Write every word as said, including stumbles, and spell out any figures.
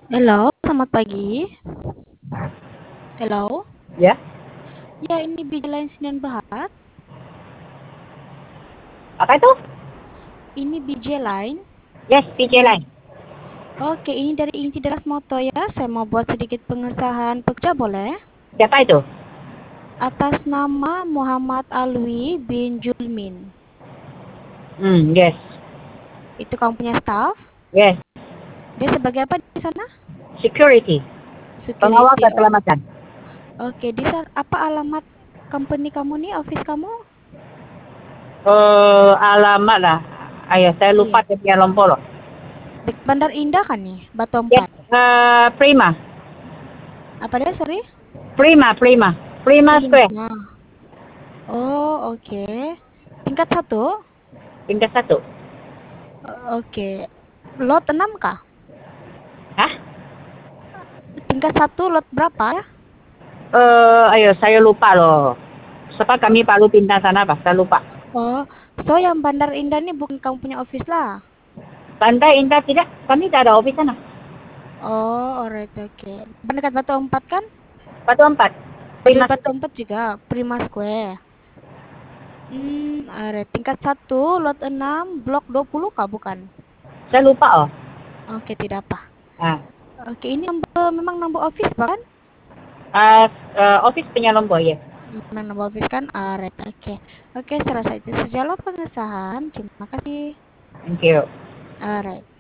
Halo, selamat pagi. Halo. Ya, Ya, ini Bijalain Senin Bahar. apa itu? Ini B J Line. Yes, P J Senin. Line. Oke, ini dari Inti Deras Moto ya. Saya mau buat sedikit pengesahan pekerja boleh? Siapa itu? Atas nama Muhammad Alwi bin Julmin. Hmm, yes, Itu kamu punya staff? yes. Dia sebagai apa di sana? Security, pengawal Security. Oh. keselamatan. Oke, di sana apa alamat company kamu nih, office kamu? Eh, alamat lah. Ayo, saya lupa Iya. dia punya Lompolo. Dek- Bandar Indah kan nih, Batu Yes, Empat. eh, Prima, Apa dia, sorry? Prima, Prima, Prima Square, Prima. Oh, oke. Tingkat satu. tingkat satu. Oke. Lot enam kah? Hah? Tingkat satu lot berapa ya? Eh, ayo, saya lupa loh. Sebab kami baru pindah sana, Pak. Saya lupa. Oh, so yang Bandar Indah ini bukan kamu punya office lah. Pantai Indah tidak, kami tidak ada office sana. Oh, alright, oke. Dekat Batu Empat kan? Batu Empat, Di Prima Batu Square. Empat juga, Prima Square. Hmm, alright. Tingkat satu lot enam blok dua puluh kah? Bukan? Saya lupa oh. Oke, tidak apa. Ah, Oke, ini nomor, memang nomor office bahkan? ah, eh, office punya Lombok ya. Memang nomor office kan? Alright, oke. Oke, saya rasa itu sajalah pengesahan. Terima kasih. Thank you. Alright.